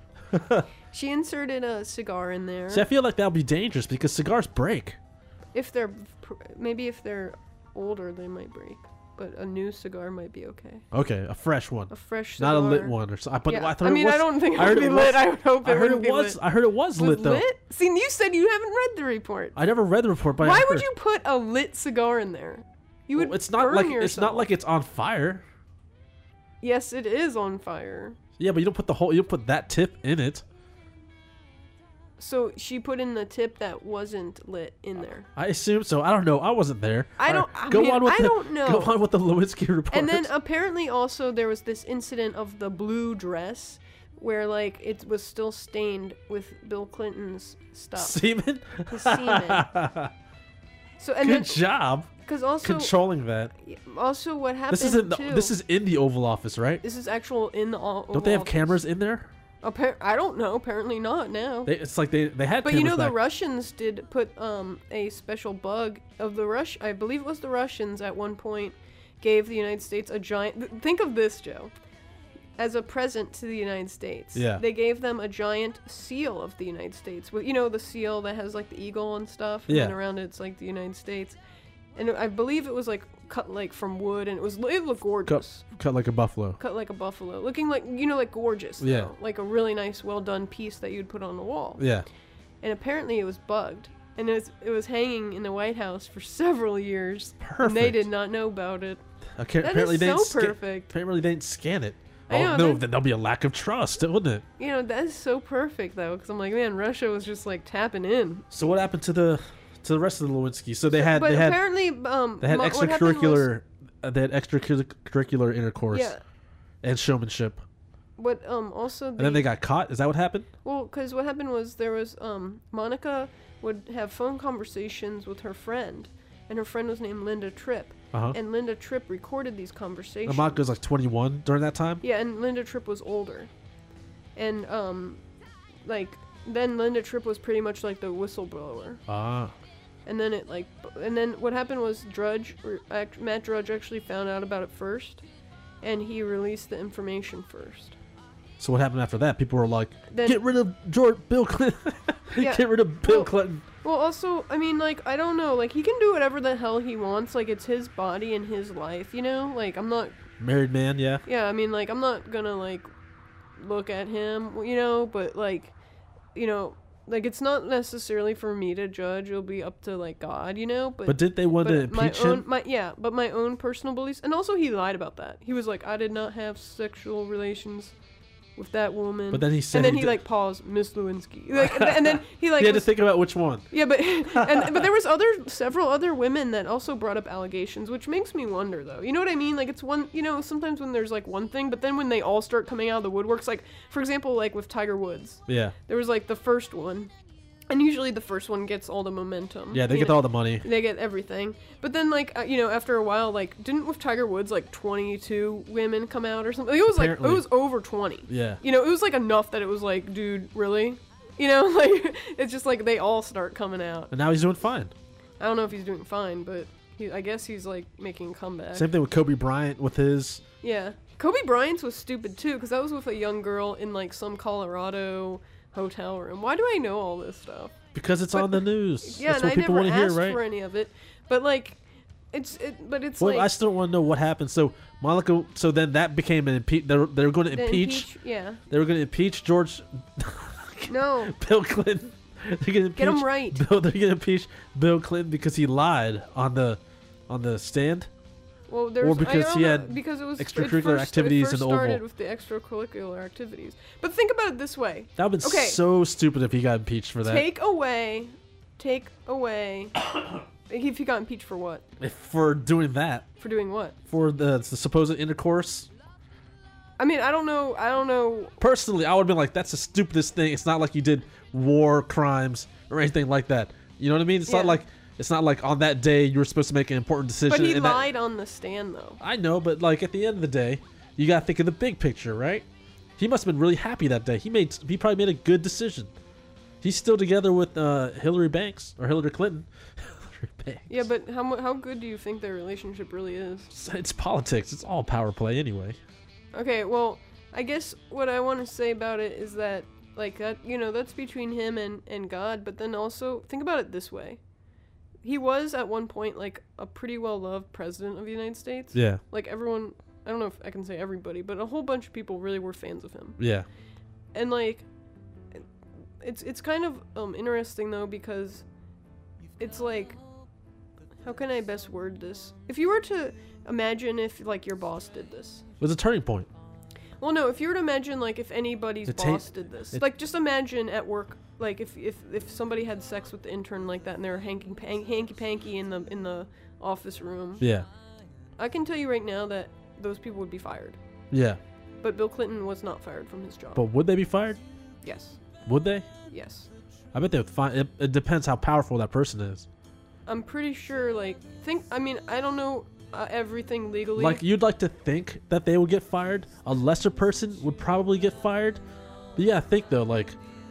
She inserted a cigar in there. See, I feel like that would be dangerous because cigars break. If they're maybe if they're older, they might break. But a new cigar might be okay. Okay, a fresh one. A fresh cigar. Not a lit one or something. But Yeah. I thought I mean, it was, I don't think it I would heard be it lit. was- I would hope I it heard would it be was. lit. I heard it was lit though. Lit? See, you said you haven't read the report. I never read the report, but I Why heard. would you put a lit cigar in there? You would Well, it's not burn like yourself. it's not like it's on fire. Yes, it is on fire. Yeah, but you don't put that tip in it. So she put in the tip that wasn't lit in there. I assume so. I don't know. I wasn't there. I All don't- Go I mean, on with I the, don't know. Go on with the Lewinsky report. And then apparently also there was this incident of the blue dress where like it was still stained with Bill Clinton's stuff. semen. His semen. So and Good job because also controlling that. also what happened This is too. This is in the Oval Office, right? This is actual in the Oval Don't they have Office. cameras in there? I don't know. Apparently not now. It's like they had. But you cameras know, the back. Russians did put a special bug of the I believe it was the Russians at one point gave the United States a giant. Think of this, Joe. As a present to the United States. Yeah. They gave them a giant seal of the United States. With, you know, the seal that has like the eagle and stuff. Yeah. And around it's like the United States. And I believe it was like cut like from wood, and it looked gorgeous. Cut like a buffalo. Cut like a buffalo, looking like, you know, like gorgeous. Though. Yeah. Like a really nice, well done piece that you'd put on the wall. Yeah. And apparently it was bugged, and it was hanging in the White House for several years. Perfect. And they did not know about it. Okay, That apparently is they so perfect. Apparently they didn't scan it. I know, No, that- then there'll be a lack of trust, wouldn't it? You know, that is so perfect though, because I'm like, man, Russia was just like tapping in. So what happened to the rest of the Lewinsky? So they had But they had apparently, they had what happened was- extracurricular intercourse Yeah. and showmanship. What also And then they got caught. Is that what happened? well, because what happened was there was Monica would have phone conversations with her friend, and her friend was named Linda Tripp, Uh-huh. and Linda Tripp recorded these conversations. Monica's like 21 during that time. Yeah, and Linda Tripp was older. And, like, then Linda Tripp was pretty much like the whistleblower. Ah. And then and then what happened was Matt Drudge actually found out about it first, and he released the information first. So what happened after that? People were like, Then- "Get rid of Bill Clinton! Yeah. Get rid of Bill Well- Clinton!" Well, also, I mean, like, I don't know, like, he can do whatever the hell he wants, like, it's his body and his life, you know? Like, I'm not, Married man, yeah. yeah, I mean, like, I'm not gonna, like, look at him, you know, but, like, you know, like, it's not necessarily for me to judge, it'll be up to, like, God, you know? But did they want to impeach him? But my own personal beliefs, and also he lied about that. He was like, I did not have sexual relations with that woman. But then he said and then he he did. like paused, Miss Lewinsky, like, and then he like You had to was- think about which one. yeah, but but there was several other women that also brought up allegations, which makes me wonder though. You know what I mean? Like it's one, you know, sometimes when there's like one thing, but then when they all start coming out of the woodworks, like for example, like with Tiger Woods, Yeah. there was like the first one, and usually the first one gets all the momentum. Yeah, they you get know? all the money. They get everything. But then, like, you know, after a while, like, didn't with Tiger Woods, like, 22 women come out or something? It was, Apparently. like, it was over 20. Yeah. You know, it was, like, enough that it was, like, dude, really? You know, like, it's just, like, they all start coming out. And now he's doing fine. I don't know if he's doing fine, but I guess he's, like, making a comeback. Same thing with Kobe Bryant with his. Yeah. Kobe Bryant's was stupid, too, because that was with a young girl in, like, some Colorado hotel room. Why do I know all this stuff? Because it's But- on the news. Yeah, That's and what I people never want to hear, asked right? for any of it. But, like, it's Well, like... I still want to know what happened. So Monica. So then that became an impeach. They were going to the impeach. Yeah. They were going to impeach George. No. Bill Clinton. They're gonna Get him impeach right. They're gonna impeach Bill Clinton because he lied on the stand. Well, there's because I don't he know, had because it was extracurricular activities it first in the started Oval. with the extracurricular activities. But think about it this way: That would have been Okay. so stupid if he got impeached for that. take away. If he got impeached for what? For doing that, For doing what? for the supposed intercourse. I mean, I don't know. Personally, I would have been like, that's the stupidest thing. It's not like you did war crimes or anything like that. You know what I mean? It's Yeah. not like on that day you were supposed to make an important decision. But he and that- lied on the stand, though. I know, but like at the end of the day, you gotta think of the big picture, right? He must have been really happy that day. He probably made a good decision. He's still together with Hillary Banks or Hillary Clinton. Hillary Banks. Yeah, but how good do you think their relationship really is? It's politics. It's all power play anyway. Okay, well, I guess what I want to say about it is that, like, that, you know, that's between him and God, but then also, think about it this way. He was, at one point, like, a pretty well-loved president of the United States. Yeah, Like, everyone, I don't know if I can say everybody, but a whole bunch of people really were fans of him. yeah. And, like, it's kind of interesting, though, because it's like, how can I best word this? If you were to imagine if, like, your boss did this. It was a turning point. Well, no, if you were to imagine, like, if anybody's boss did this. Like, just imagine at work, like, if somebody had sex with the intern like that and they were hanky-panky in the office room. Yeah, I can tell you right now that those people would be fired. yeah. But Bill Clinton was not fired from his job. But would they be fired? Yes. Would they? Yes. I bet they would find. It depends how powerful that person is. I'm pretty sure, like, I mean, I don't know everything legally. Like, you'd like to think that they would get fired. A lesser person would probably get fired. But yeah, I think though, like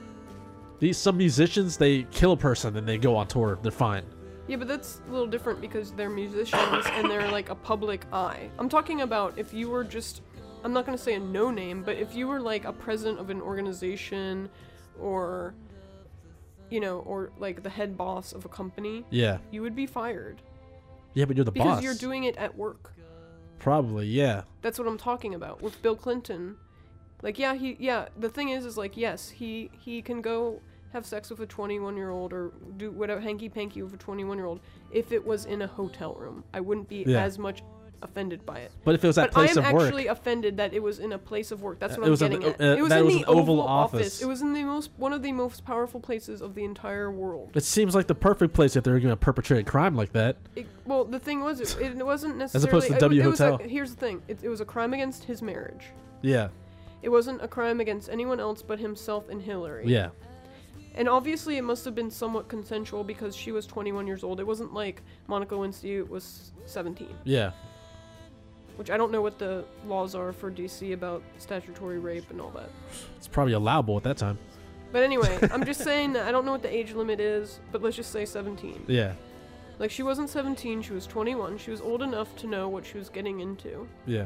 some musicians, they kill a person and they go on tour. They're fine. Yeah, but that's a little different because they're musicians and they're like a public eye. I'm talking about if you were just, I'm not going to say a no name, but if you were like a president of an organization or, you know, or like the head boss of a company, Yeah. you would be fired. Yeah, but you're the Because boss. you're doing it at work. Probably, yeah. That's what I'm talking about. With Bill Clinton, like, the thing is like, yes, he can go have sex with a 21-year-old or do whatever hanky-panky with a 21-year-old if it was in a hotel room. I wouldn't be as much offended by it. But if it was at place of work. I am actually offended that it was in a place of work. That's what I'm getting at. It was in the Oval Office. It was in one of the most powerful places of the entire world. It seems like the perfect place if they're going to perpetrate a crime like that. Well, the thing was, it wasn't necessarily... As opposed to W Hotel. Here's the thing. It was a crime against his marriage. Yeah. It wasn't a crime against anyone else but himself and Hillary. Yeah. And obviously it must have been somewhat consensual because she was 21 years old. It wasn't like Monica Lewinsky was 17. Yeah. Which I don't know what the laws are for DC about statutory rape and all that. It's probably allowable at that time. But anyway, I'm just saying that I don't know what the age limit is, but let's just say 17. Yeah. Like, she wasn't 17, she was 21. She was old enough to know what she was getting into. Yeah.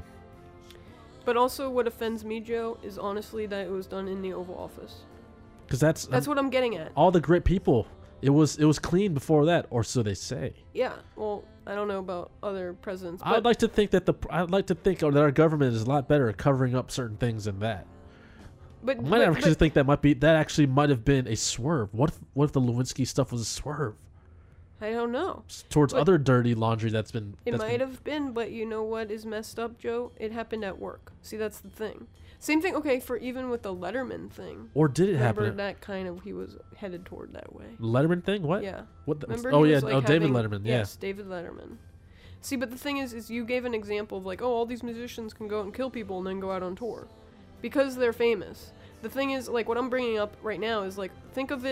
But also what offends me, Joe, is honestly that it was done in the Oval Office. Because that's what I'm getting at. All the great people. It was clean before that, or so they say. Yeah. Well, I don't know about other presidents. But I'd like to think that that our government is a lot better at covering up certain things than that. But I might actually think that actually might have been a swerve. What if the Lewinsky stuff was a swerve? I don't know. Towards other dirty laundry that's been... It might have been, but you know what is messed up, Joe? It happened at work. See, that's the thing. Same thing, okay, for even with the Letterman thing. Or did it happen? Remember that kind of, he was headed toward that way. Letterman thing? What? Yeah. What the, Remember David Letterman, yeah. Yes, David Letterman. See, but the thing is you gave an example of like, oh, all these musicians can go out and kill people and then go out on tour. Because they're famous. The thing is, like, what I'm bringing up right now is, like, think of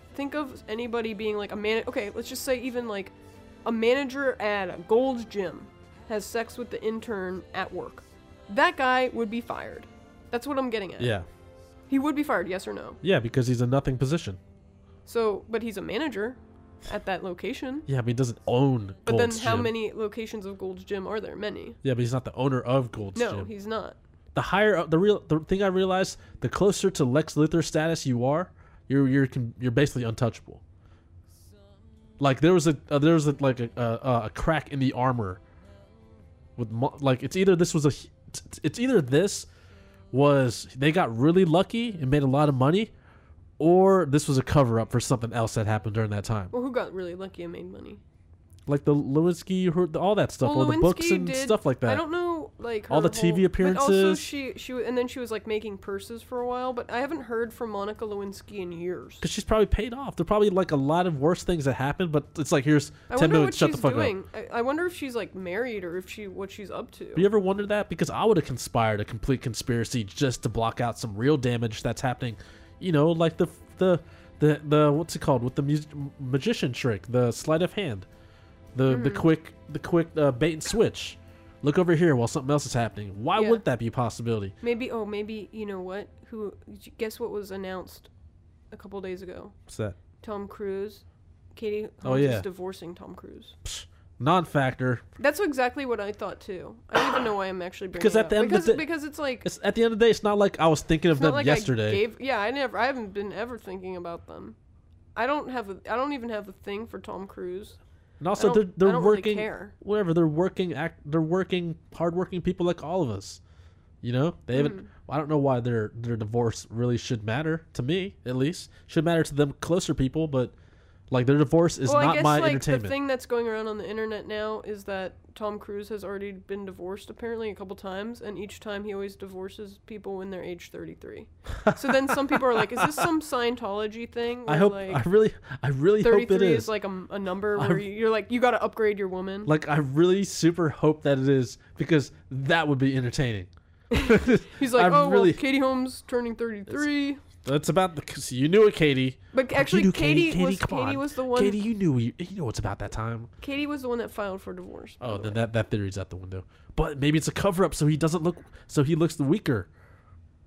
anybody being, like, okay, let's just say even, like, a manager at a Gold's Gym has sex with the intern at work. That guy would be fired. That's what I'm getting at. Yeah. He would be fired, yes or no? Yeah, because he's a nothing position. So, but he's a manager at that location. Yeah, but he doesn't own But Gold's then how Gym. many locations of Gold's Gym are there? Many. Yeah, but he's not the owner of Gold's Gym. No, he's not. The thing I realized, the closer to Lex Luthor status you are, you're basically untouchable. Like there was a crack in the armor with like it's either this was they got really lucky and made a lot of money, or this was a cover up for something else that happened during that time. Well, who got really lucky and made money? Like the Lewinsky, all that stuff, well, or the Lewinsky books and stuff like that. I don't know, like all the TV appearances. But also, she was like making purses for a while. But I haven't heard from Monica Lewinsky in years. Because she's probably paid off. There are probably like a lot of worse things that happen, but it's like here's 10 million. Shut the fuck up. I wonder if she's like married or what she's up to. Have you ever wondered that? Because I would have conspired a complete conspiracy just to block out some real damage that's happening. You know, like the what's it called with the magician trick, the sleight of hand. The quick bait and switch. Look over here while something else is happening. Why wouldn't that be a possibility? Maybe you know what? Guess what was announced a couple days ago? What's that? Tom Cruise. Katie Holmes is divorcing Tom Cruise. Non-factor. That's exactly what I thought too. I don't even know why I'm actually bringing it up. Because it's like at the end of the day, it's not like I was thinking of them like yesterday. I haven't been ever thinking about them. I don't even have a thing for Tom Cruise. And also, they're working. Really care. Whatever, they're working, hardworking people like all of us. You know, they haven't. I don't know why their divorce really should matter to me. At least should matter to them closer people, but like their divorce is not my entertainment. The thing that's going around on the internet now is that Tom Cruise has already been divorced apparently a couple times, and each time he always divorces people when they're age 33. So then some people are like, "Is this some Scientology thing?" I really hope it is. 33 is like a number where you're like, you got to upgrade your woman. Like I really super hope that it is, because that would be entertaining. He's like, well, Katie Holmes turning 33. That's about you knew it, Katie. But actually, Katie was the one. Katie, you knew it's about that time. Katie was the one that filed for divorce. Oh, then that theory's out the window. But maybe it's a cover up, so he looks the weaker.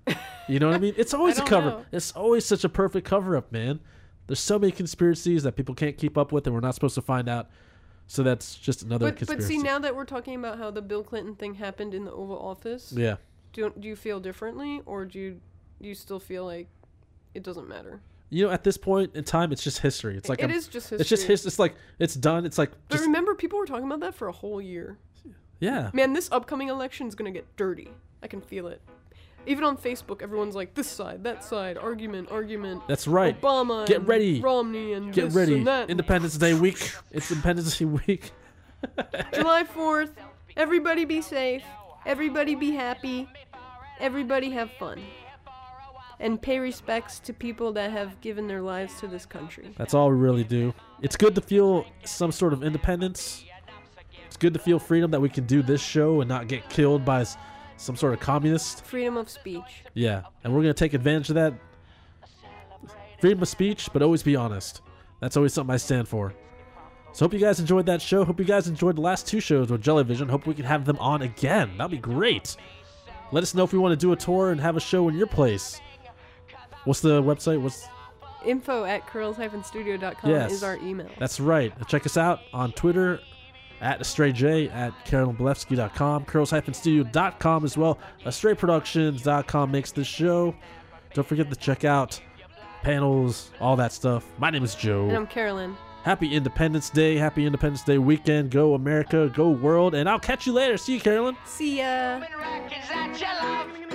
You know what I mean? It's always a don't cover. know. It's always such a perfect cover up, man. There's so many conspiracies that people can't keep up with, and we're not supposed to find out. So that's just another But conspiracy. see, now that we're talking about how the Bill Clinton thing happened in the Oval Office, Yeah. do you feel differently, or do you still feel like it doesn't matter? You know, at this point in time, it's just history. It's like It is just history. It's just It's like it's done. It's like But just remember, people were talking about that for a whole year. yeah. Man, this upcoming election is gonna get dirty. I can feel it. Even on Facebook, everyone's like, this side, that side, argument. That's right. Obama, Get and ready. Romney, and Get this ready. and that. Independence Day week. It's Independence Day week. July 4th. Everybody be safe. Everybody be happy. Everybody have fun. And pay respects to people that have given their lives to this country. That's all we really do. It's good to feel some sort of independence. It's good to feel freedom that we can do this show and not get killed by some sort of communist. Freedom of speech. Yeah, and we're going to take advantage of that. Freedom of speech, but always be honest. That's always something I stand for. So hope you guys enjoyed that show. Hope you guys enjoyed the last 2 shows with Jellyvision. Hope we can have them on again. That'd be great. Let us know if we want to do a tour and have a show in your place. What's the website? info@curls-studio.com Yes. is our email. That's right. Check us out on Twitter @AstrayJ, @CarolynBlefsky.com, curls-studio.com as well. AstrayProductions.com makes this show. Don't forget to check out panels, all that stuff. My name is Joe. And I'm Carolyn. Happy Independence Day. Happy Independence Day weekend. Go America. Go world. And I'll catch you later. See you, Carolyn. See ya. Records that you love.